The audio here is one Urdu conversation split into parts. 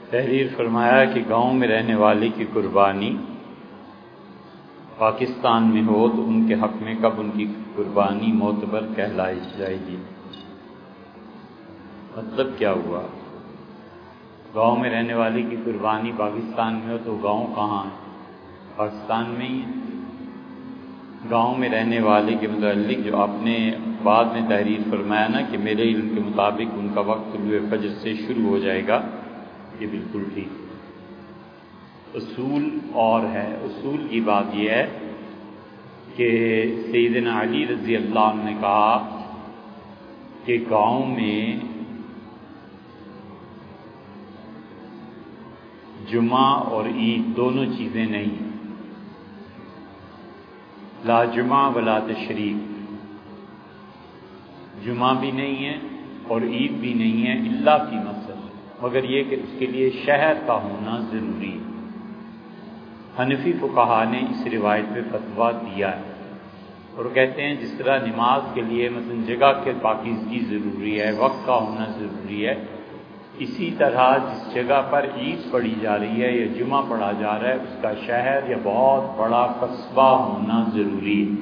تحریر فرمایا کہ گاؤں میں رہنے والے کی قربانی پاکستان میں ہو تو ان کے حق میں کب ان کی قربانی معتبر کہلائی جائے گی؟ مطلب کیا ہوا؟ گاؤں میں رہنے والے کی قربانی پاکستان میں ہو تو گاؤں کہاں ہے؟ پاکستان میں ہی ہے۔ گاؤں میں رہنے والے کے متعلق جو آپ نے بعد میں تحریر فرمایا نا کہ میرے علم کے مطابق ان کا وقت طلوع فجر سے شروع ہو جائے گا، یہ بالکل ٹھیک۔ اصول اور ہے، اصول کی بات یہ ہے کہ سیدنا علی رضی اللہ عنہ نے کہا کہ گاؤں میں جمعہ اور عید دونوں چیزیں نہیں ہیں، لا جمعہ ولا تشریق، جمعہ بھی نہیں ہے اور عید بھی نہیں ہے الا فی مسجد، مگر یہ کہ اس کے لیے شہر کا ہونا ضروری ہے۔ حنفی فقہا نے اس روایت پہ فتویٰ دیا ہے اور کہتے ہیں جس طرح نماز کے لیے مثلا جگہ کے پاکیزگی ضروری ہے، وقت کا ہونا ضروری ہے، اسی طرح جس جگہ پر عید پڑھی جا رہی ہے یا جمعہ پڑھا جا رہا ہے اس کا شہر یا بہت بڑا قصبہ ہونا ضروری ہے۔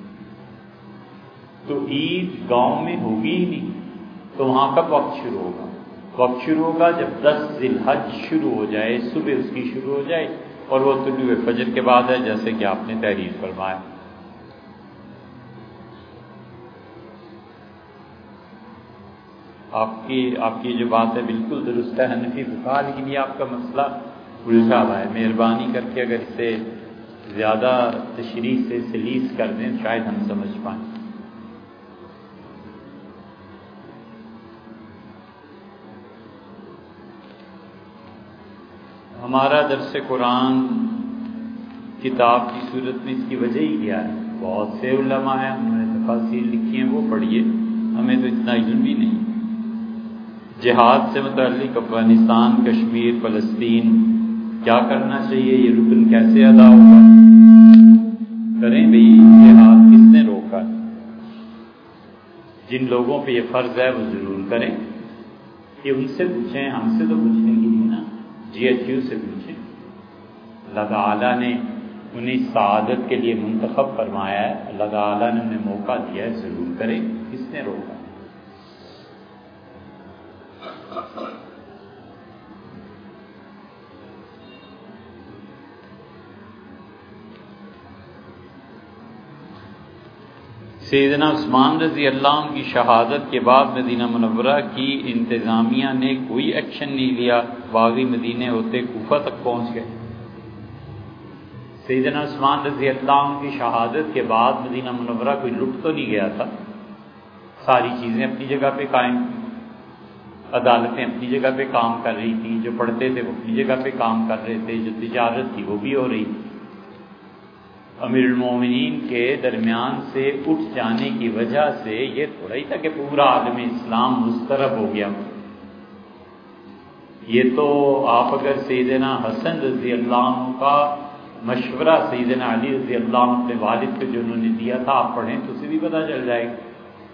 تو عید گاؤں میں ہوگی ہی نہیں تو وہاں کب وقت شروع ہوگا؟ وقت شروع ہوگا جب 10 ذی الحج شروع ہو جائے، صبح اس کی شروع ہو جائے، اور وہ طلوع فجر کے بعد ہے جیسے کہ آپ نے تحریر فرمایا۔ آپ کی جو بات ہے بالکل درست ہے حنفی فقہا، لیکن یہ آپ کا مسئلہ الجھا ہوا ہے۔ مہربانی کر کے اگر اسے زیادہ تشریح سے سلیس کر دیں شاید ہم سمجھ پائیں۔ ہمارا درس قرآن کتاب کی صورت میں اس کی وجہ ہی کیا ہے؟ بہت سے علماء ہیں، انہوں نے تفاسیر لکھی ہیں، وہ پڑھیے، ہمیں تو اتنا علم بھی نہیں۔ جہاد سے متعلق افغانستان، کشمیر، فلسطین کیا کرنا چاہیے، یہ رکن کیسے ادا ہوگا؟ کریں بھئی، جہاد کس نے روکا؟ جن لوگوں پہ یہ فرض ہے وہ ضرور کریں۔ یہ ان سے پوچھیں، ہم سے تو پوچھنے کی نہیں نا، جی ایچ یو سے پوچھیں۔ اللہ تعالیٰ نے انہیں سعادت کے لیے منتخب فرمایا ہے، اللہ تعالیٰ نے انہیں موقع دیا ہے، ضرور کریں، کس نے روکا؟ سیدنا عثمان رضی اللہ عنہ کی شہادت کے بعد مدینہ منورہ کی انتظامیہ نے کوئی ایکشن نہیں لیا، باغی مدینے ہوتے کوفہ تک پہنچ گئے۔ سیدنا عثمان رضی اللہ عنہ کی شہادت کے بعد مدینہ منورہ کوئی لٹ تو نہیں گیا تھا، ساری چیزیں اپنی جگہ پہ قائم تھیں، عدالتیں اپنی جگہ پہ کام کر رہی تھیں، جو پڑھتے تھے وہ اپنی جگہ پہ کام کر رہے تھے، جو تجارت تھی وہ بھی ہو رہی تھی۔ امیر المومنین کے درمیان سے اٹھ جانے کی وجہ سے یہ تھوڑا ہی تھا کہ پورا عالم اسلام مضطرب ہو گیا۔ یہ تو آپ اگر سیدنا حسن رضی اللہ عنہ کا مشورہ سیدنا علی رضی اللہ عنہ اپنے والد کو جو انہوں نے دیا تھا آپ پڑھیں تو اسے بھی پتہ چل جائے گا۔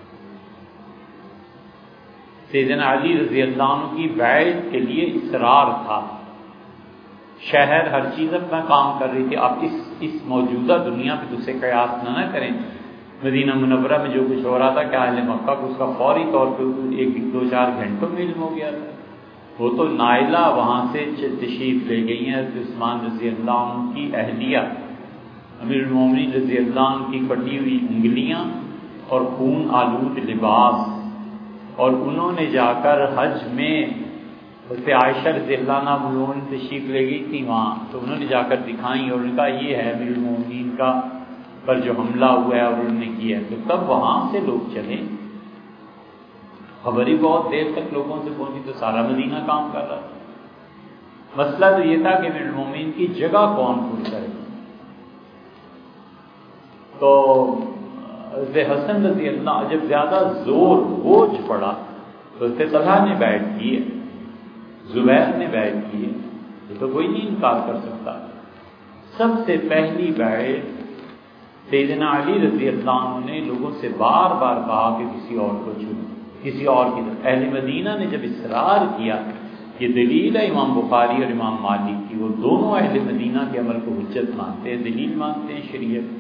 سیدنا علی رضی اللہ عنہ کی بیعت کے لیے اصرار تھا، شہر ہر چیز اپنا کام کر رہی تھی۔ آپ اس موجودہ دنیا پہ اسے قیاس نہ کریں۔ مدینہ منورہ میں جو کچھ ہو رہا تھا کہ اہل مکہ کو اس کا فوری طور پہ 1-2-4 گھنٹوں میں علم ہو گیا تھا۔ وہ تو نائلہ وہاں سے تشریف لے گئی ہیں حضرت عثمان رضی اللہ عنہ کی اہلیہ، امیر المومنین رضی اللہ عنہ کی کٹی ہوئی انگلیاں اور خون آلود لباس، اور انہوں نے جا کر حج میں حضرت عائشہ رضی اللہ عنہ انہوں نے تشریف لے گئی تھی وہاں، تو انہوں نے جا کر دکھائیں اور ان کا یہ ہے امیر المومنین کا پر جو حملہ ہوا ہے اور انہوں نے کیا ہے۔ تو تب وہاں سے لوگ چلے، خبر ہی بہت دیر تک لوگوں سے پہنچی تو سارا مدینہ کام کر رہا تھا۔ مسئلہ تو یہ تھا کہ امیر المومنین کی جگہ کون پر کرے، تو حضرت حسن رضی اللہ جب زیادہ زور بوجھ پڑا تو حضرت طلحہ نے بیعت کی ہے، زبیر نے بیعت کی ہے، یہ تو کوئی نہیں انکار کر سکتا۔ سب سے پہلی بیعت سیدنا علی رضی اللہ عنہ نے لوگوں سے بار بار کہا کہ کسی اور کو چنو، کسی اور کی طرف۔ اہل مدینہ نے جب اصرار کیا یہ دلیل ہے امام بخاری اور امام مالک کی، وہ دونوں اہل مدینہ کے عمل کو حجت مانتے ہیں، دلیل مانتے ہیں شریعت۔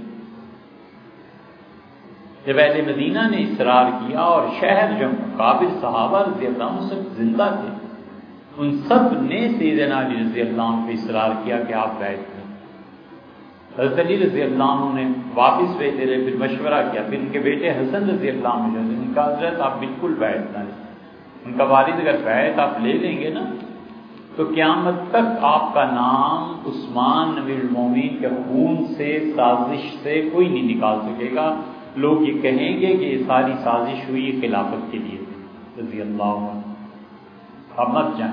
جب اہل مدینہ نے اصرار کیا اور شہر جو قابل صحابہ رضی اللہ عنہ سب زندہ تھے، ان سب نے سیدنا علی رضی اللہ عنہ پہ اصرار کیا کہ آپ بیعت کریں۔ حضرت علی رضی اللہ عنہ نے واپس بھیجے رہے، پھر مشورہ کیا، پھر ان کے بیٹے حسن رضی اللہ عنہ جو ان کا حضرت آپ بالکل بیعت نہ لیں، ان کا والد اگر بیعت آپ لے لیں گے نا تو قیامت تک آپ کا نام عثمان امیر المومنین کے خون سے، سازش سے کوئی نہیں نکال سکے گا۔ لوگ یہ کہیں گے کہ یہ ساری سازش ہوئی خلافت کے لیے رضی اللہ عنہ، آپ مت جائیں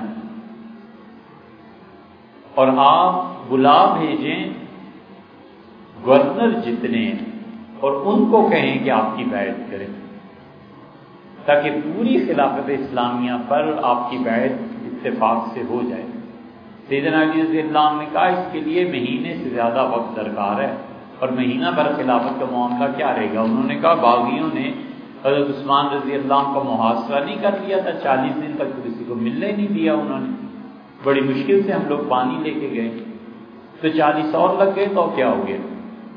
اور آپ بلا بھیجیں گورنر جتنے اور ان کو کہیں کہ آپ کی بیعت کریں، تاکہ پوری خلافت اسلامیہ پر آپ کی بیعت اتفاق سے ہو جائے۔ سیدنا علی رضی اللہ عنہ نے کہا اس کے لیے مہینے سے زیادہ وقت درکار ہے، اور مہینہ بھر خلافت کا معاملہ کیا رہے گا؟ انہوں نے کہا باغیوں نے حضرت عثمان رضی اللہ عنہ کا محاصرہ نہیں کر لیا تھا، 40 دن تک کسی کو ملنے نہیں دیا انہوں نے، بڑی مشکل سے ہم لوگ پانی لے کے گئے، تو 40 اور لگ گئے تو کیا ہو گیا؟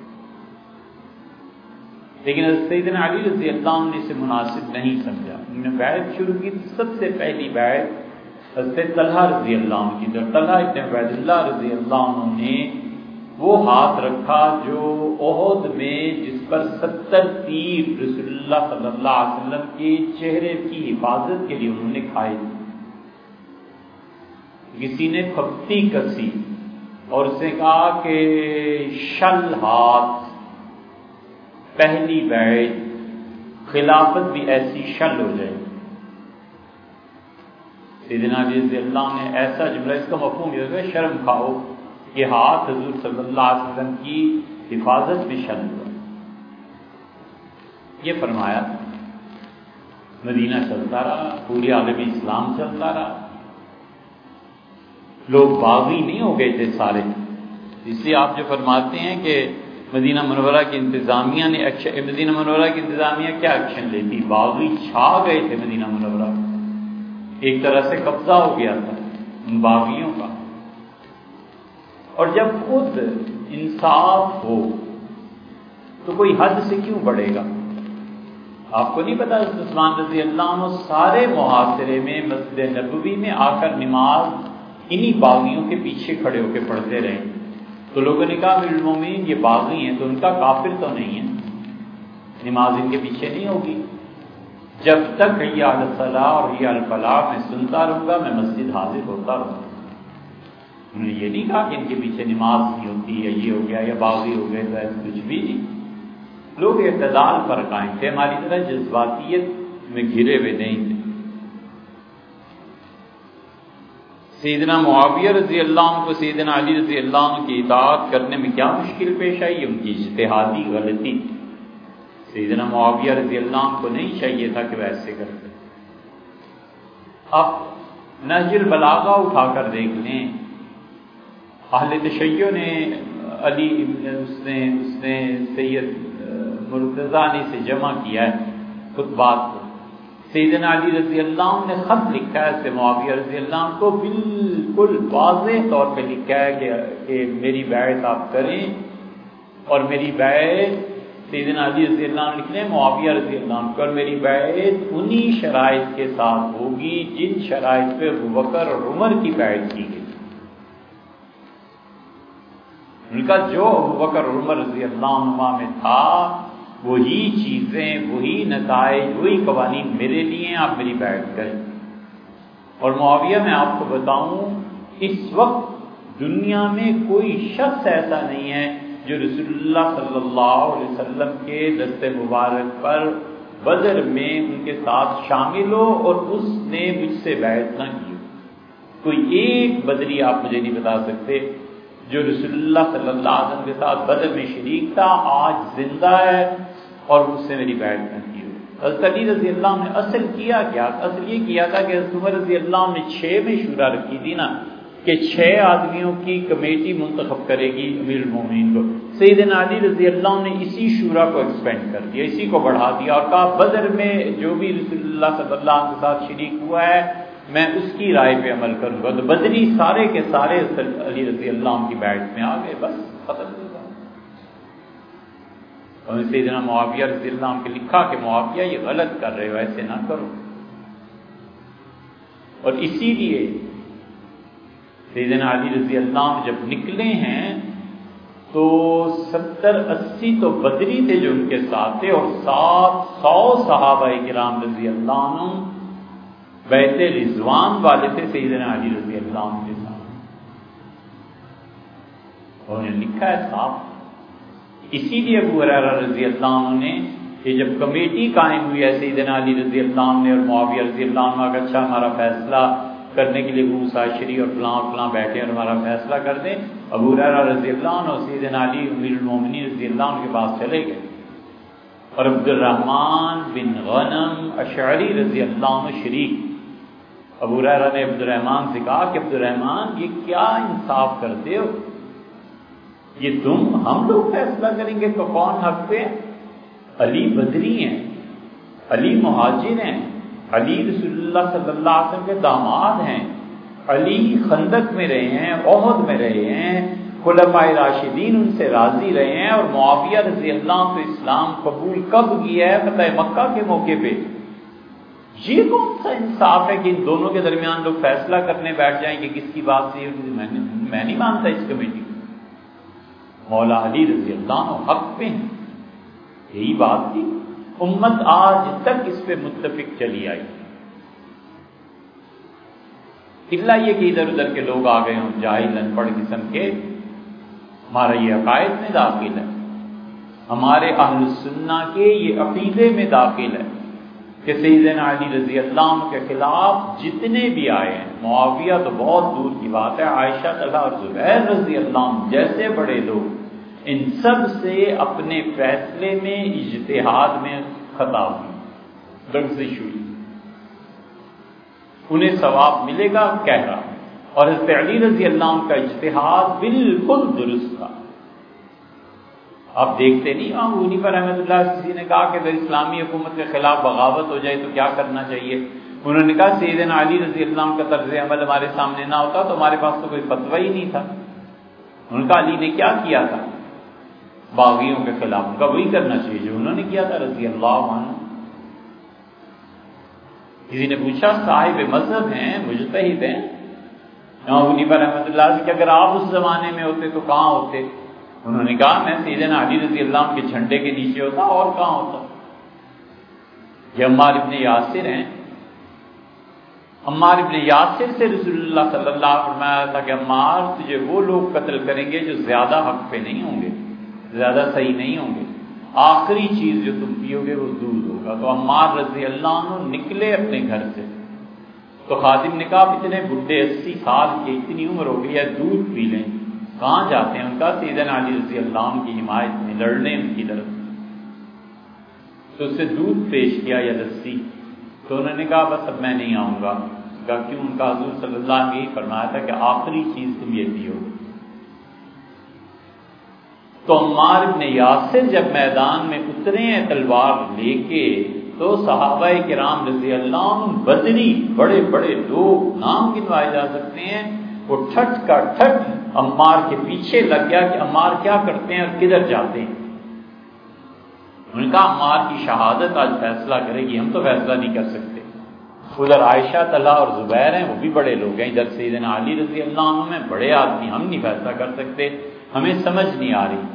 لیکن حضرت سیدنا علی رضی اللہ عنہ نے اسے مناسب نہیں سمجھا، انہوں نے بیعت شروع کی۔ سب سے پہلی بیعت حضرت طلحہ رضی اللہ عنہ کی، جب طلحہ ابن عبید اللہ رضی اللہ عنہ نے وہ ہاتھ رکھا جو احد میں جس پر 70 تیر رسول اللہ صلی اللہ علیہ وسلم کے چہرے کی حفاظت کے لیے انہوں نے کھائے، کسی نے پھپتی کسی اور اس نے کہا کہ شل ہاتھ، پہلی بیعت خلافت بھی ایسی شل ہو جائے۔ سیدنا علی رضی اللہ عنہ نے ایسا جملہ، اس کا مفہوم یہ ہوگا شرم کھاؤ، یہ ہاتھ حضور صلی اللہ علیہ وسلم کی حفاظت میں شل ہوا، یہ فرمایا۔ مدینہ چلتا رہا، پوری عالم اسلام چلتا رہا، لوگ باغی نہیں ہو گئے تھے سارے، اس لیے آپ جو فرماتے ہیں کہ مدینہ منورہ کی انتظامیہ نے مدینہ منورہ کی انتظامیہ کیا ایکشن لیتی؟ باغی چھا گئے تھے مدینہ منورہ، ایک طرح سے قبضہ ہو گیا تھا ان باغیوں کا۔ اور جب خود انصاف ہو تو کوئی حد سے کیوں بڑھے گا؟ آپ کو نہیں پتا عثمان رضی اللہ عنہ سارے محاصرے میں مسجد نبوی میں آ کر نماز انہی باغیوں کے پیچھے کھڑے ہو کے پڑھتے رہے، تو لوگوں نے کہا امیر المومنین یہ باغی ہیں تو ان کا کافر تو نہیں ہے، نماز ان کے پیچھے نہیں ہوگی، جب تک حی علی الصلاح اور حی علی الفلاح میں سنتا رہوں گا میں مسجد حاضر ہوتا رہوں گا۔ انہوں نے یہ نہیں کہا کہ ان کے پیچھے نماز نہیں ہوتی یا یہ ہو گیا یا باغی ہو گئے، تو کچھ بھی نہیں، لوگ اعتدال پر قائم تھے، ہماری طرح جذباتیت میں گھرے ہوئے نہیں تھے۔ سیدنا معاویہ رضی اللہ عنہ کو سیدنا علی رضی اللہ عنہ کی اطاعت کرنے میں کیا مشکل پیش آئی؟ ان کی اجتہادی غلطی تھی۔ سیدنا معاویہ رضی اللہ عنہ کو نہیں چاہیے تھا کہ ویسے کرتے۔ اب نہج البلاغہ اٹھا کر دیکھ لیں، اہل تشیع نے علی اس نے سید مرتضیٰ نے سے جمع کیا ہے خطبات کو، سیدنا علی رضی اللہ عنہ نے خط لکھا ہے سے معاویہ رضی اللہ عنہ کو، بالکل واضح طور پہ لکھا ہے کہ میری بیعت آپ کریں، اور میری بیعت سیدنا علی رضی اللہ عنہ لکھ لیں معاویہ رضی اللہ عنہ کو، اور میری بیعت انہی شرائط کے ساتھ ہوگی جن شرائط پہ ابوبکر اور عمر کی بیعت کی گئی۔ ان کا جو ابوبکر اور عمر رضی اللہ عنہما میں تھا وہی چیزیں، وہی نتائج، وہی قوانین میرے لیے ہیں، آپ میری بیعت کریں۔ اور معاویہ میں آپ کو بتاؤں اس وقت دنیا میں کوئی شخص ایسا نہیں ہے جو رسول اللہ صلی اللہ علیہ وسلم کے دست مبارک پر بدر میں ان کے ساتھ شامل ہو اور اس نے مجھ سے بیعت نہ کی۔ کوئی ایک بدری آپ مجھے نہیں بتا سکتے جو رسول اللہ صلی اللہ علیہ وسلم کے ساتھ بدر میں شریک تھا، آج زندہ ہے اور مجھ سے میری بیعت نہ کی ہو۔ حضرت علی رضی اللہ عنہ نے اصل کیا کیا؟ اصل یہ کیا تھا کہ حضرت عمر رضی اللہ عنہ نے 6 میں شورا رکھی تھی نا کہ 6 آدمیوں کی کمیٹی منتخب کرے گی امیر المومنین کو، سیدنا علی رضی اللہ عنہ نے اسی شورا کو ایکسپینڈ کر دیا، اسی کو بڑھا دیا اور کہا بدر میں جو بھی رسول اللہ صلی اللہ علیہ وسلم کے ساتھ شریک ہوا ہے میں اس کی رائے پہ عمل کروں گا. تو بدری سارے کے سارے علی رضی اللہ عنہ کی بیعت میں آ گئے. بس ختم ہو گیا. اور سیدنا معاویہ رضی اللہ عنہ کے لکھا کہ معاویہ یہ غلط کر رہے ہو، ایسے نہ کرو. اور اسی لیے سیدنا علی رضی اللہ عنہ جب نکلے ہیں تو 70-80 تو بدری تھے جو ان کے ساتھ تھے، اور 700 صحابہ کرام رضی اللہ عنہ بیعت رضوان والے تھے سیدنا علی رضی اللہ عنہ کے ساتھ. اور انہوں نے لکھا ہے صاحب. اسی لیے ابو ہریرہ رضی اللہ عنہ نے کہ جب کمیٹی قائم ہوئی ہے سیدنا علی رضی اللہ عنہ نے اور معاویہ رضی اللہ عنہ کا اچھا ہمارا فیصلہ کرنے کے لیے موسیٰ شری اور فلاں بیٹھے اور ہمارا فیصلہ کر دیں، ابو ہریرہ رضی اللہ عنہ اور سیدنا علی امیر المومنین رضی اللہ عنہ کے پاس چلے گئے. اور عبد الرحمن بن غنم اشعری رضی اللہ عنہ شریک. ابو ہریرہ نے عبد الرحمن سے کہا کہ عبد الرحمن یہ کیا انصاف کرتے ہو، یہ تم ہم لوگ فیصلہ کریں گے تو کون حق پہ؟ علی بدری ہیں، علی مہاجر ہیں، علی رسول اللہ صلی اللہ علیہ وسلم کے داماد ہیں، علی خندق میں رہے ہیں، احد میں رہے ہیں، خلفائے راشدین ان سے راضی رہے ہیں، اور معاویہ رضی اللہ عنہ تو اسلام قبول کب کیا ہے؟ فتح مکہ کے موقع پہ. یہ کون سا انصاف ہے کہ ان دونوں کے درمیان لوگ فیصلہ کرنے بیٹھ جائیں کہ کس کی بات صحیح ہے؟ میں نہیں مانتا اس کمیٹی کو. مولا علی رضی اللہ عنہ حق پہ ہیں. یہی بات تھی. امت آج تک اس پہ متفق چلی آئی. الا یہ کہ ادھر ادھر کے لوگ آ گئے ہوں جاہل ان پڑھ قسم کے. ہمارا یہ عقائد میں داخل ہے، ہمارے اہل السنہ کے یہ عقیدے میں داخل ہے کہ سیدنا علی رضی اللہ عنہ کے خلاف جتنے بھی آئے ہیں، معاویہ تو بہت دور کی بات ہے، عائشہ طلحہ اور زبیر رضی اللہ عنہ جیسے بڑے لوگ، ان سب سے اپنے فیصلے میں اجتہاد میں خطا ہوئی، لغزش ہوئی. انہیں ثواب ملے گا کہہ رہا. اور حضرت علی رضی اللہ عنہ کا اجتہاد بالکل درست تھا. آپ دیکھتے نہیں ابو حنیفہ رحمۃ اللہ کسی نے کہا کہ اگر اسلامی حکومت کے خلاف بغاوت ہو جائے تو کیا کرنا چاہیے؟ انہوں نے کہا سیدنا علی رضی اللہ عنہ کا طرز عمل ہمارے سامنے نہ ہوتا تو ہمارے پاس تو کوئی فتویٰ ہی نہیں تھا. ان کا علی نے کیا کیا تھا باغیوں کے خلاف؟ ان کا وہی کرنا چاہیے جو انہوں نے کیا تھا رضی اللہ عنہ. کسی نے پوچھا صاحب مذہب ہیں، مجتہد ہیں ابو حنیفہ رحمۃ اللہ سے کہ اگر آپ اس زمانے میں ہوتے تو کہاں ہوتے؟ انہوں نے کہا میں سیدنا علی رضی اللہ عنہ کے جھنڈے کے نیچے ہوتا، اور کہاں ہوتا. یہ عمار ابن یاسر ہیں. عمار ابن یاسر سے رسول اللہ صلی اللہ علیہ وسلم فرمایا تھا کہ عمار تجھے وہ لوگ قتل کریں گے جو زیادہ حق پہ نہیں ہوں گے، زیادہ صحیح نہیں ہوں گے، آخری چیز جو تم پیو گے وہ دودھ ہوگا. تو عمار رضی اللہ عنہ نکلے اپنے گھر سے تو خادم نے کہا اتنے بڈھے 80 سال کے، اتنی عمر ہو گئی ہے، دودھ پی لیں. کہاں جاتے ہیں؟ ان کا سیدنا علی رضی اللہ عنہ کی حمایت میں لڑنے ان کی طرف. تو اسے دودھ پیش کیا یا لسی. تو انہوں نے کہا بس اب میں نہیں آؤں گا. کہا کیوں؟ ان کا حضور صلی اللہ علیہ وسلم یہی فرمایا تھا کہ آخری چیز تم یہ پیو. تو عمار ابن یاسر جب میدان میں اترے ہیں تلوار لے کے تو صحابہ کرام رضی اللہ عنہ بدری بڑے بڑے لوگ نام گنوائے جا سکتے ہیں، وہ ٹھٹ کا ٹھٹ عمار کے پیچھے لگ گیا کہ عمار کیا کرتے ہیں اور کدھر جاتے ہیں. انہوں نے کہا عمار کی شہادت آج فیصلہ کرے گی، ہم تو فیصلہ نہیں کر سکتے. ادھر عائشہ طلحہ اور زبیر ہیں، وہ بھی بڑے لوگ ہیں، ادھر سیدنا علی رضی اللہ عنہ میں بڑے آدمی، ہم نہیں فیصلہ کر سکتے، ہمیں سمجھ نہیں آ رہی.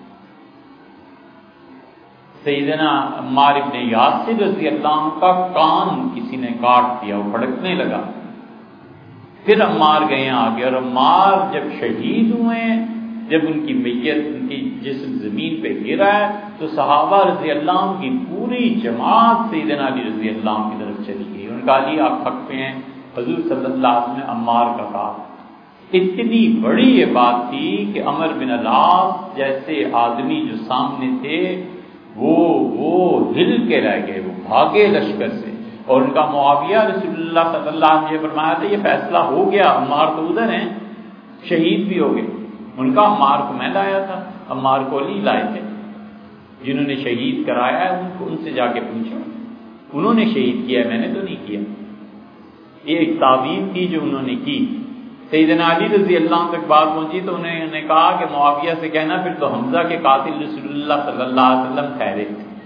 سیدنا عمار ابن یاسر رضی اللہ عنہ کا کان کسی نے کاٹ دیا، وہ بھڑکنے لگا. پھر عمار گئے آگے، اور عمار جب شہید ہوئے، جب ان کی میت، ان کی جسم زمین پہ گرا ہے تو صحابہ رضی اللہ عنہ کی پوری جماعت سیدنا علی رضی اللہ عنہ کی طرف چلی گئی. ان کا علی آپ حق پہ ہیں. حضور صلی اللہ علیہ وسلم نے عمار کا کہا. اتنی بڑی یہ بات تھی کہ عمر بن العاص جیسے آدمی جو سامنے تھے وہ ہل کے رہ گئے، وہ بھاگے لشکر سے. اور ان کا معاویہ رسول اللہ صلی اللہ علیہ وسلم نے فرمایا تھا یہ فیصلہ ہو گیا، عمار تو ادھر ہیں، شہید بھی ہو گئے. ان کا عمار کو میں لایا تھا، عمار کو علی لائے تھے. جنہوں نے شہید کرایا ہے ان سے جا کے پوچھو، انہوں نے شہید کیا ہے، میں نے تو نہیں کیا. یہ ایک تعویل تھی جو انہوں نے کی. سیدنا علی رضی اللہ عنہ تک بات پہنچی تو انہوں نے کہا کہ معاویہ سے کہنا پھر تو حمزہ کے قاتل رسول اللہ صلی اللہ علیہ وسلم ٹھہرے.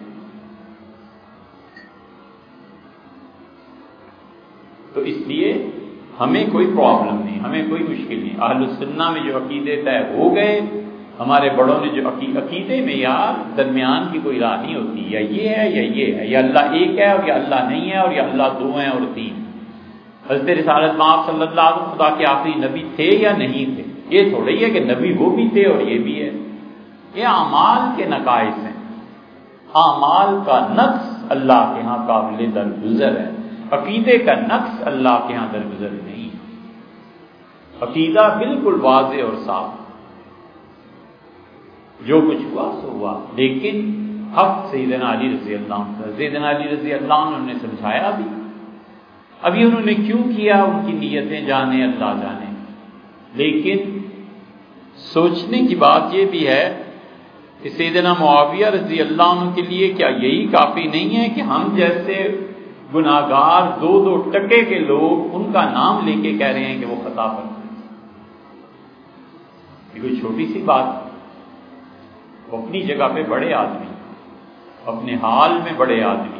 تو اس لیے ہمیں کوئی پرابلم نہیں، ہمیں کوئی مشکل نہیں. اہل السنہ میں جو عقیدے طے ہو گئے، ہمارے بڑوں نے جو عقیدے میں یار درمیان کی کوئی راہ نہیں ہوتی، یا یہ ہے یا یہ ہے، یا اللہ ایک ہے اور یا اللہ نہیں ہے، اور یا اللہ دو ہیں اور تین. حضرت رسالت مآب صلی اللہ علیہ وسلم خدا کے آخری نبی تھے یا نہیں تھے؟ یہ تھوڑا ہی ہے کہ نبی وہ بھی تھے اور یہ بھی ہے. یہ اعمال کے نقائص ہیں. اعمال کا نقص اللہ کے ہاں قابل درگزر ہے، عقیدے کا نقص اللہ کے ہاں درگزر نہیں. عقیدہ بالکل واضح اور صاف، جو کچھ ہوا سو ہوا. لیکن حق سیدنا علی رضی اللہ عنہ، سیدنا علی رضی اللہ عنہ نے سمجھایا بھی. ابھی انہوں نے کیوں کیا، ان کی نیتیں جانے اللہ جانے. لیکن سوچنے کی بات یہ بھی ہے کہ سیدنا معاویہ رضی اللہ عنہ کے لیے کیا یہی کافی نہیں ہے کہ ہم جیسے گناہگار 2 ٹکے کے لوگ ان کا نام لے کے کہہ رہے ہیں کہ وہ خطا پر ہیں؟ یہ کوئی چھوٹی سی بات. وہ اپنی جگہ پہ بڑے آدمی، اپنے حال میں بڑے آدمی،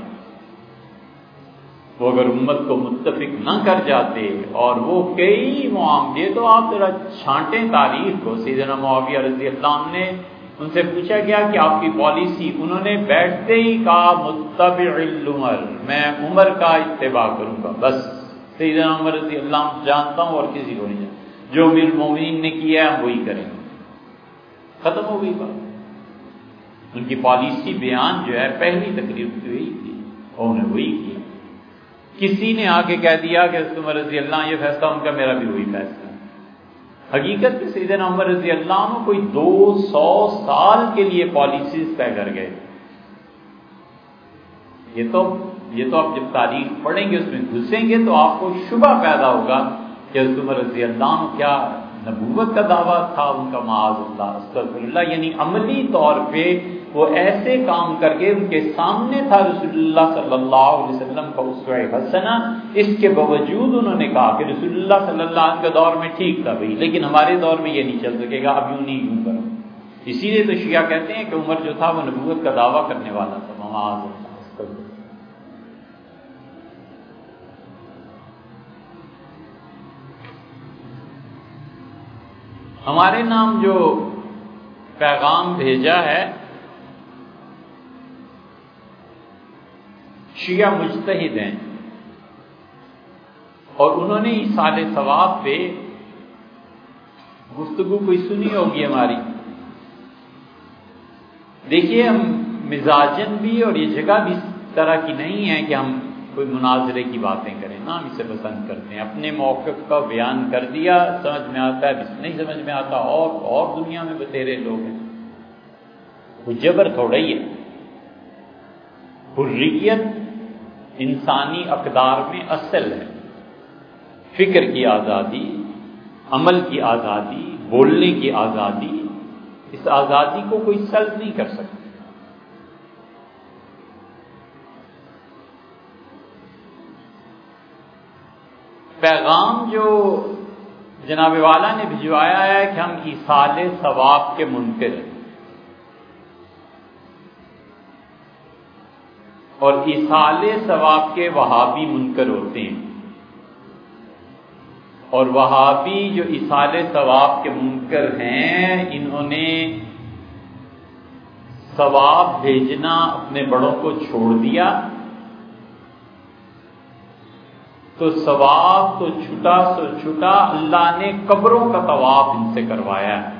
وہ اگر امت کو متفق نہ کر جاتے اور وہ کئی معاملے، تو آپ ذرا چھانٹیں تاریخ کو. سیدنا معاویہ رضی اللہ عنہ نے ان سے پوچھا گیا کہ آپ کی پالیسی، انہوں نے بیٹھتے ہی کہا متبع العمر، میں عمر کا اتباع کروں گا بس. سیدنا عمر رضی اللہ عنہ جانتا ہوں اور کسی کو نہیں جانتا، جو امیر المومنین نے کیا ہے ہم وہی کریں گے. ختم ہو گئی بات. ان کی پالیسی بیان جو ہے پہلی تقریر کی وہی تھی اور انہوں نے وہی کیا. کسی نے آ کے کہہ دیا کہ عمر رضی اللہ عنہ یہ فیصلہ ان کا، میرا بھی وہی فیصلہ. حقیقت میں سیدنا عمر رضی اللہ عنہ کوئی 200 سال کے لیے پالیسیز طے کر گئے. یہ تو آپ جب تاریخ پڑھیں گے، اس میں گھسیں گے تو آپ کو شبہ پیدا ہوگا کہ عمر رضی اللہ عنہ کیا نبوت کا دعویٰ تھا ان کا، معاذ اللہ استغفر اللہ. یعنی عملی طور پہ وہ ایسے کام کر کے ان کے سامنے تھا رسول اللہ صلی اللہ علیہ وسلم کا اسوہ حسنہ. اس کے باوجود انہوں نے کہا کہ رسول اللہ صلی اللہ علیہ وسلم کے دور میں ٹھیک تھا بھائی، لیکن ہمارے دور میں یہ نہیں چل سکے گا، اب یوں نہیں یوں کرو. اسی لیے تو شیعہ کہتے ہیں کہ عمر جو تھا وہ نبوت کا دعویٰ کرنے والا تھا. معاذ اللہ. ہمارے نام جو پیغام بھیجا ہے شیعہ مجتہد ہیں، اور انہوں نے ایصال ثواب پہ گفتگو کوئی سنی ہوگی ہماری. دیکھیے ہم مزاجن بھی اور یہ جگہ بھی اس طرح کی نہیں ہے کہ ہم کوئی مناظرے کی باتیں کریں، نہ ہم اسے پسند کرتے ہیں. اپنے موقف کا بیان کر دیا، سمجھ میں آتا ہے، نہیں سمجھ میں آتا. اور دنیا میں بتیرے لوگ ہیں. کوئی جبر تھوڑا ہی ہے. حریت انسانی اقدار میں اصل ہے. فکر کی آزادی، عمل کی آزادی، بولنے کی آزادی، اس آزادی کو کوئی سلب نہیں کر سکتا. پیغام جو جناب والا نے بھجوایا ہے کہ ہم ایصال ثواب کے منکر ہیں، اور ایصال ثواب کے وہابی منکر ہوتے ہیں. اور وہابی جو ایصال ثواب کے منکر ہیں، انہوں نے ثواب بھیجنا اپنے بڑوں کو چھوڑ دیا، تو ثواب تو چھٹا سو چھٹا اللہ نے قبروں کا طواف ان سے کروایا ہے.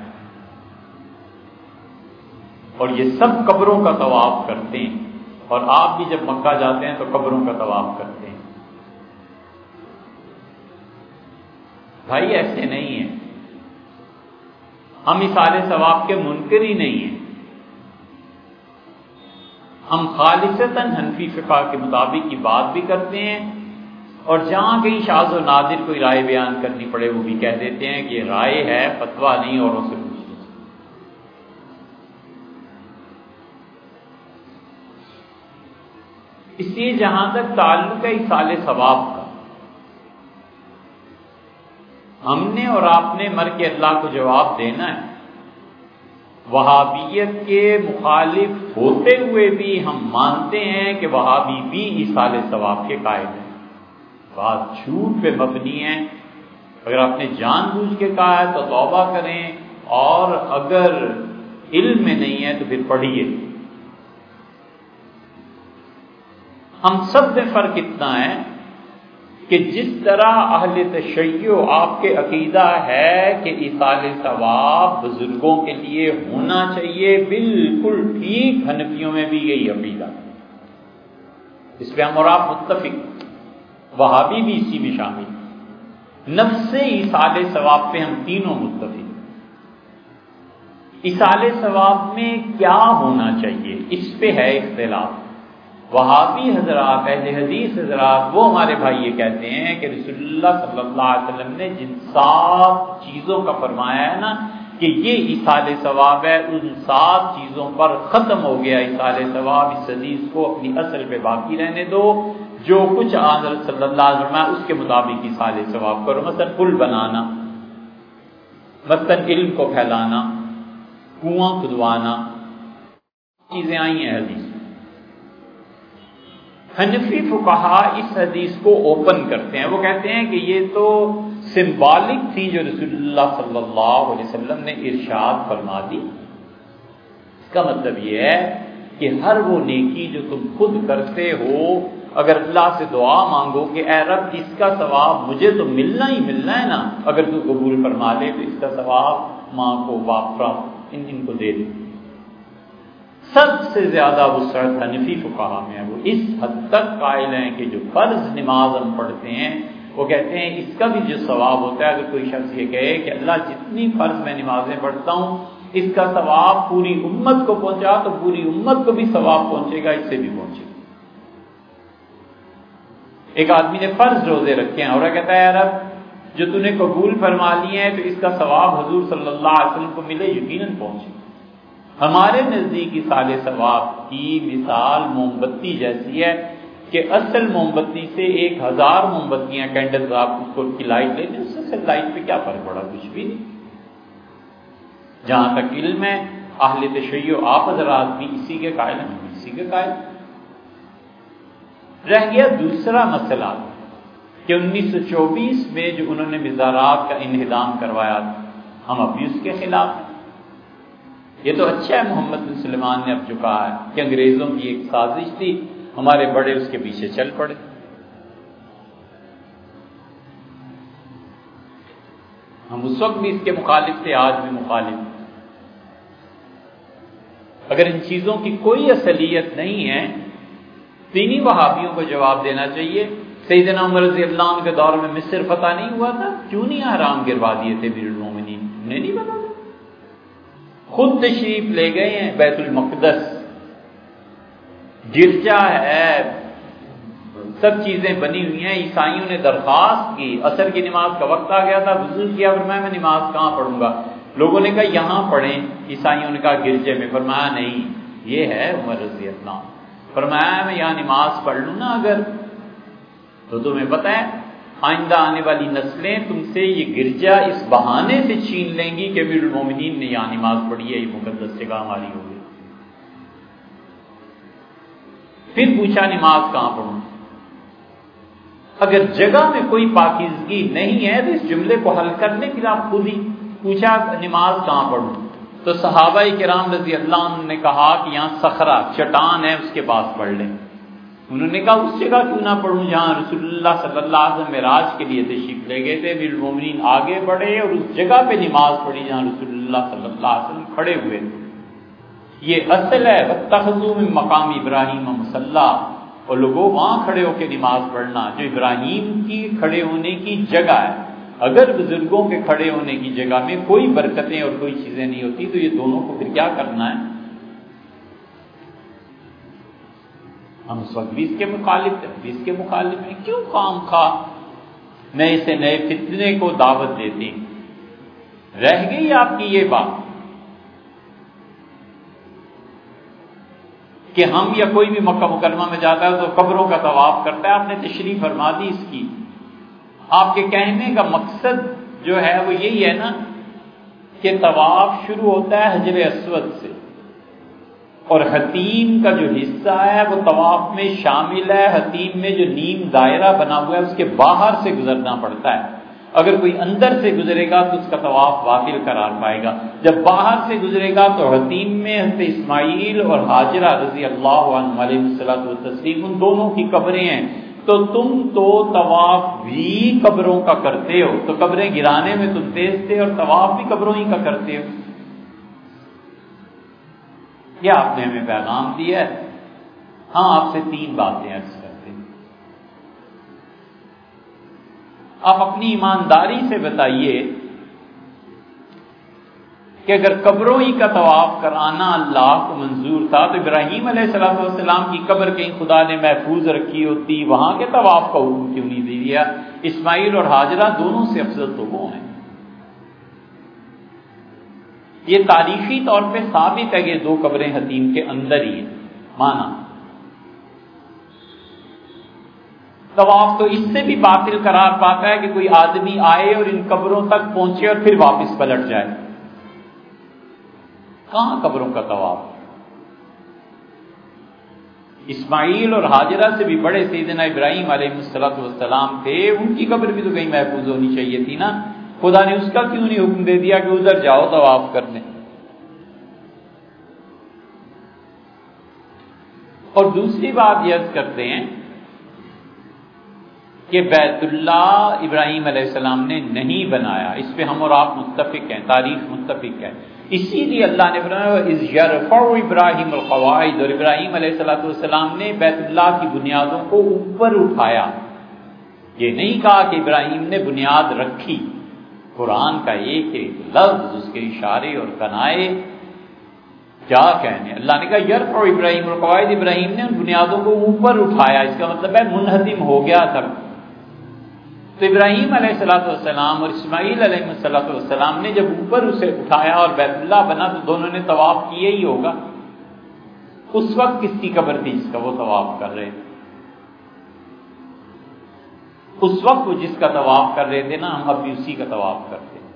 اور یہ سب قبروں کا طواف کرتے ہیں. اور آپ بھی جب مکہ جاتے ہیں تو قبروں کا طواف کرتے ہیں. بھائی ایسے نہیں ہیں. ہم ایصال ثواب کے منکر ہی نہیں ہیں. ہم خالصتاً حنفی فقہ کے مطابق کی بات بھی کرتے ہیں، اور جہاں کہیں شاذ و نادر کوئی رائے بیان کرنی پڑے وہ بھی کہہ دیتے ہیں کہ یہ رائے ہے، فتویٰ نہیں، اوروں سے پوچھ لیجیے. اس لیے جہاں تک تعلق ہے ایصال ثواب کا، ہم نے اور آپ نے مر کے اللہ کو جواب دینا ہے۔ وہابیت کے مخالف ہوتے ہوئے بھی ہم مانتے ہیں کہ وہابی بھی ایصال ثواب کے قائل ہیں۔ بات جھوٹ پہ مبنی ہے۔ اگر آپ نے جان بوجھ کے کہا ہے تو توبہ کریں، اور اگر علم میں نہیں ہے تو پھر پڑھیے۔ ہم سب میں فرق اتنا ہے کہ جس طرح اہل تشیع آپ کے عقیدہ ہے کہ ایصال ثواب بزرگوں کے لیے ہونا چاہیے، بالکل ٹھیک حنفیوں میں بھی یہی عقیدہ، اس پہ ہم اور آپ متفق، وہابی بھی اسی میں شامل، نفس ایصال ثواب پہ ہم تینوں متفق۔ ایصال ثواب میں کیا ہونا چاہیے اس پہ ہے اختلاف۔ وہابی حضرات، اہل حدیث حضرات، وہ ہمارے بھائی یہ کہتے ہیں کہ رسول اللہ صلی اللہ علیہ وسلم نے جن 7 چیزوں کا فرمایا ہے نا کہ یہ ایصال ثواب ہے، ان 7 چیزوں پر ختم ہو گیا ایصال ثواب۔ اس حدیث کو اپنی اصل پہ باقی رہنے دو، جو کچھ حضرت صلی اللہ علیہ وسلم اس کے مطابق ایصال ثواب کرو، مثلا پل بنانا، مثلا علم کو پھیلانا، کنواں کھدوانا، چیزیں آئی ہیں حدیث۔ حنفی فقہا اس حدیث کو اوپن کرتے ہیں، وہ کہتے ہیں کہ یہ تو سمبولک تھی جو رسول اللہ صلی اللہ علیہ وسلم نے ارشاد فرما دی۔ اس کا مطلب یہ ہے کہ ہر وہ نیکی جو تم خود کرتے ہو، اگر اللہ سے دعا مانگو کہ اے رب اس کا ثواب مجھے تو ملنا ہی ملنا ہے نا، اگر تو قبول فرما لے تو اس کا ثواب ماں کو، باپ کو، ان کو دے دے۔ سب سے زیادہ وسعت حنفی فقہا میں ہے، وہ اس حد تک قائل ہیں کہ جو فرض نماز ہم پڑھتے ہیں، وہ کہتے ہیں اس کا بھی جو ثواب ہوتا ہے، اگر کوئی شخص یہ کہے کہ اللہ جتنی فرض میں نمازیں پڑھتا ہوں اس کا ثواب پوری امت کو پہنچا تو پوری امت کو بھی ثواب پہنچے گا، اس سے بھی پہنچے گا۔ ایک آدمی نے فرض روزے رکھے ہیں اور وہ کہتا ہے رب جو تو نے قبول فرما لیے ہیں تو اس کا ثواب حضور صلی اللہ علیہ وسلم کو ملے، یقیناً پہنچے۔ ہمارے نزدیک ایصال ثواب کی مثال موم بتی جیسی ہے کہ اصل موم بتی سے 1000 موم بتیاں کینڈلز آپ اس کو کی لائٹ لیتے ہیں، اس سے لائٹ پہ کیا فرق پڑا؟ کچھ بھی نہیں۔ جہاں تک علم ہے اہل تشیع آپ حضرات بھی اسی کے قائل ہیں، ہم اسی کے قائل۔ رہ گیا دوسرا مسئلہ کہ 1924 میں جو انہوں نے مزارات کا انہدام کروایا تھا، ہم ابھی اس کے خلاف ہیں۔ یہ تو اچھا ہے محمد بن سلمان نے اب جو کہا ہے کہ انگریزوں کی ایک سازش تھی، ہمارے بڑے اس کے پیچھے چل پڑے۔ ہم اس وقت بھی اس کے مخالف تھے، آج بھی مخالف۔ اگر ان چیزوں کی کوئی اصلیت نہیں ہے تو انہی وہابیوں کو جواب دینا چاہیے۔ سیدنا عمر رضی اللہ عنہ کے دور میں مصر فتح نہیں ہوا تھا، کیوں نہیں حرام گروا دیے تھے امیر المومنین؟ انہیں نہیں پتا تھا، خود تشریف لے گئے ہیں بیت المقدس، گرجا ہے، سب چیزیں بنی ہوئی ہیں۔ عیسائیوں نے درخواست کی، عصر کی نماز کا وقت آ گیا تھا، وضو کیا، فرمایا میں نماز کہاں پڑھوں گا؟ لوگوں نے کہا یہاں پڑھیں، عیسائیوں نے کہا گرجے میں، فرمایا نہیں، یہ ہے عمر رضی اللہ عنہ۔ فرمایا میں یہاں نماز پڑھ لوں نا اگر تو تمہیں پتہ ہے آئندہ آنے والی نسلیں تم سے یہ گرجا اس بہانے سے چھین لیں گی کہ امیر المومنین نے یہاں نماز پڑھی ہے، یہ مقدس جگہ ہماری ہوگی۔ پھر پوچھا نماز کہاں پڑھوں؟ اگر جگہ میں کوئی پاکیزگی نہیں ہے تو اس جملے کو حل کرنے کے لیے آپ خود ہی پوچھا نماز کہاں پڑھوں؟ تو صحابہ کرام رضی اللہ عنہ نے کہا کہ یہاں صخرہ چٹان ہے اس کے پاس پڑھ لیں۔ انہوں نے کہا اس جگہ کیوں نہ پڑھوں جہاں رسول اللہ صلی اللہ علیہ وسلم معراج کے لیے تشریف لے گئے تھے؟ امیر المومنین آگے بڑھے اور اس جگہ پہ نماز پڑھی جہاں رسول اللہ صلی اللہ علیہ وسلم کھڑے ہوئے تھے۔ یہ اصل ہے واتخذوا من مقام ابراہیم مصلی، اور لوگوں وہاں کھڑے ہو کے نماز پڑھنا جو ابراہیم کی کھڑے ہونے کی جگہ ہے۔ اگر بزرگوں کے کھڑے ہونے کی جگہ میں کوئی برکتیں اور کوئی چیزیں نہیں ہوتی تو یہ دونوں کو پھر کیا کرنا ہے؟ ہم اس وقت بھی اس کے مخالف ہیں، بھی اس کے مخالف ہیں، کیوں خام خواہ نئے سے نئے فتنے کو دعوت دیتے ہیں؟ رہ گئی آپ کی یہ بات کہ ہم یا کوئی بھی مکہ مکرمہ میں جاتا ہے تو قبروں کا طواف کرتا ہے، آپ نے تشریح فرما دی اس کی۔ آپ کے کہنے کا مقصد جو ہے وہ یہی ہے نا کہ طواف شروع ہوتا ہے حجر اسود سے، اور حتیم کا جو حصہ ہے وہ طواف میں شامل ہے۔ حتیم میں جو نیم دائرہ بنا ہوا ہے اس کے باہر سے گزرنا پڑتا ہے۔ اگر کوئی اندر سے گزرے گا تو اس کا طواف باطل قرار پائے گا۔ جب باہر سے گزرے گا تو حتیم میں حضرت اسماعیل اور ہاجرہ رضی اللہ عنہم علیہ الصلوۃ والتسلیم ان دونوں کی قبریں ہیں، تو تم تو طواف بھی قبروں کا کرتے ہو، تو قبریں گرانے میں تم تیز تھے اور طواف بھی قبروں ہی کا کرتے ہو۔ یہ آپ نے ہمیں پیغام دیا ہے۔ ہاں، آپ سے 3 باتیں عرض کرتے ہیں۔ آپ اپنی ایمانداری سے بتائیے کہ اگر قبروں ہی کا طواف کرانا اللہ کو منظور تھا تو ابراہیم علیہ السلام کی قبر کہیں خدا نے محفوظ رکھی ہوتی، وہاں کے طواف کا حکم کیوں نہیں دے دیا؟ اسماعیل اور ہاجرہ دونوں سے افضل تو وہ ہیں۔ یہ تاریخی طور پہ ثابت ہے کہ 2 قبریں حتیم کے اندر ہی ہیں، مانا۔ طواف تو اس سے بھی باطل قرار پاتا ہے کہ کوئی آدمی آئے اور ان قبروں تک پہنچے اور پھر واپس پلٹ جائے۔ کہاں قبروں کا طواف؟ اسماعیل اور ہاجرہ سے بھی بڑے سیدنا ابراہیم علیہ السلام تھے، ان کی قبر بھی تو کہیں محفوظ ہونی چاہیے تھی نا۔ خدا نے اس کا کیوں نہیں حکم دے دیا کہ ادھر جاؤ طواف کرنے؟ اور دوسری بات یہ عرض کرتے ہیں کہ بیت اللہ ابراہیم علیہ السلام نے نہیں بنایا، اس پہ ہم اور آپ متفق ہیں، تاریخ متفق ہے۔ اسی لیے اللہ نے فرمایا اذ یرفع ابراہیم القواعد، اور ابراہیم علیہ السلام نے بیت اللہ کی بنیادوں کو اوپر اٹھایا۔ یہ نہیں کہا کہ ابراہیم نے بنیاد رکھی۔ قرآن کا ایک ایک لفظ، اس کے اشارے اور کنائے کیا کہنے۔ اللہ نے کہا یرفع ابراہیم القواعد، ابراہیم نے ان بنیادوں کو اوپر اٹھایا، اس کا مطلب ہے منہدم ہو گیا تھا۔ تو ابراہیم علیہ السلام اور اسماعیل علیہ السلام نے جب اوپر اسے اٹھایا اور بیت اللہ بنا تو دونوں نے طواف کیا ہی ہوگا۔ اس وقت کس کی قبر تھی جس کا وہ طواف کر رہے تھے؟ اس وقت وہ جس کا طواف کر رہے تھے نا، ہم اب بھی اسی کا طواف کرتے ہیں۔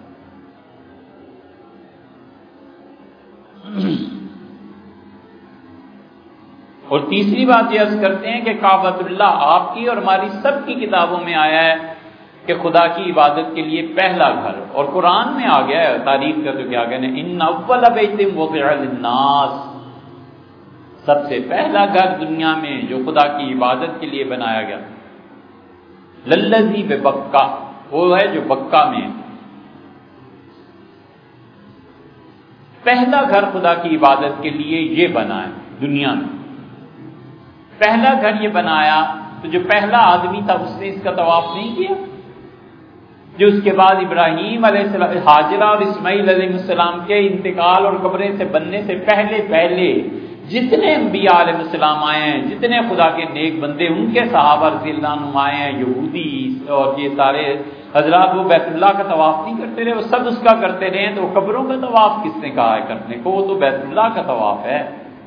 اور تیسری بات یہ عرض کرتے ہیں کہ کعبۃ اللہ آپ کی اور ہماری سب کی کتابوں میں آیا ہے کہ خدا کی عبادت کے لیے پہلا گھر، اور قرآن میں آ گیا ہے، تاریخ کا تو کیا کہنا، ان اول بیت وضع للناس، سب سے پہلا گھر دنیا میں جو خدا کی عبادت کے لیے بنایا گیا للذی ببکہ، وہ ہے جو بکہ میں ہے۔ پہلا گھر خدا کی عبادت کے لیے یہ بنا ہے دنیا میں، پہلا گھر یہ بنایا، تو جو پہلا آدمی تھا اس نے اس کا طواف نہیں کیا؟ جو اس کے بعد ابراہیم علیہ السلام، ہاجرہ اور اسماعیل علیہ السلام کے انتقال اور قبریں سے بننے سے پہلے جتنے انبیاء علیہ السلام آئے ہیں، جتنے خدا کے نیک بندے، ان کے صحابہ رضی اللہ عنہم آئے ہیں، یہودی اور یہ سارے حضرات، وہ بیت اللہ کا طواف نہیں کرتے رہے، وہ سب اس کا کرتے رہے ہیں، تو وہ قبروں کا طواف کس نے کہا ہے کرنے کو؟ وہ تو بیت اللہ کا طواف ہے۔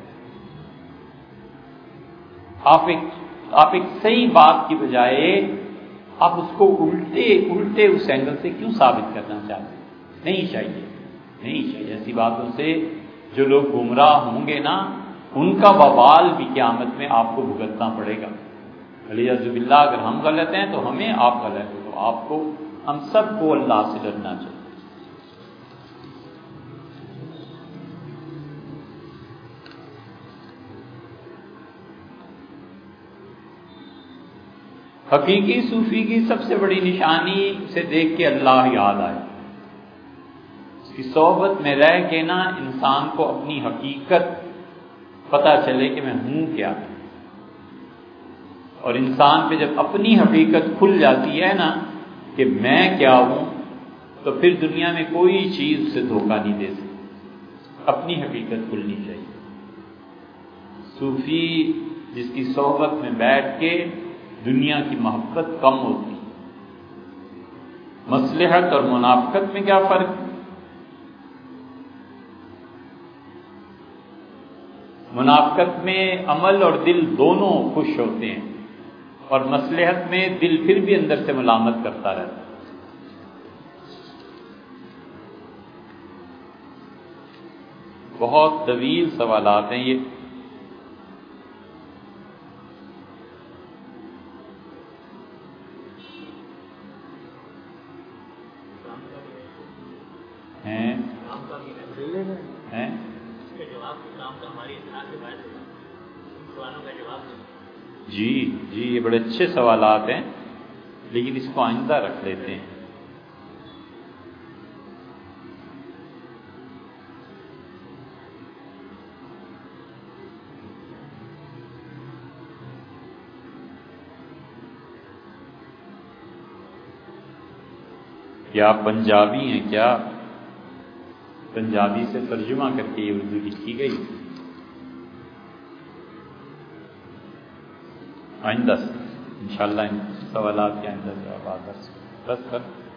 آپ ایک صحیح بات کی بجائے آپ اس کو الٹے اس اینگل سے کیوں ثابت کرنا چاہتے ہیں؟ نہیں چاہیے ایسی باتوں سے جو لوگ گمراہ ہوں گے نا، ان کا وبال بھی قیامت میں آپ کو بھگتنا پڑے گا۔ والعیاذ باللہ، اگر ہم غلط ہیں تو ہمیں، آپ غلط ہو تو آپ کو، ہم سب کو اللہ سے ڈرنا چاہیے۔ حقیقی صوفی کی سب سے بڑی نشانی سے دیکھ کے اللہ یاد آئے، اس کی صحبت میں رہ کے نا انسان کو اپنی حقیقت پتہ چلے کہ میں ہوں کیا، اور انسان پہ جب اپنی حقیقت کھل جاتی ہے نا کہ میں کیا ہوں، تو پھر دنیا میں کوئی چیز اسے دھوکہ نہیں دے سکتی، اپنی حقیقت کھلنی چاہیے۔ صوفی جس کی صحبت میں بیٹھ کے دنیا کی محبت کم ہوتی، مصلحت اور منافقت میں کیا فرق؟ منافقت میں عمل اور دل دونوں خوش ہوتے ہیں، اور مصلحت میں دل پھر بھی اندر سے ملامت کرتا رہتا ہے۔ بہت طویل سوالات ہیں یہ. جی یہ بڑے اچھے سوالات ہیں، لیکن اس کو آئندہ رکھ لیتے ہیں. کیا آپ پنجابی ہیں کیا؟ پنجابی سے ترجمہ کر کے یہ اردو لکھی گئی. آئندہ انشاءاللہ ان سوالات کے آئندہ جواب بس کر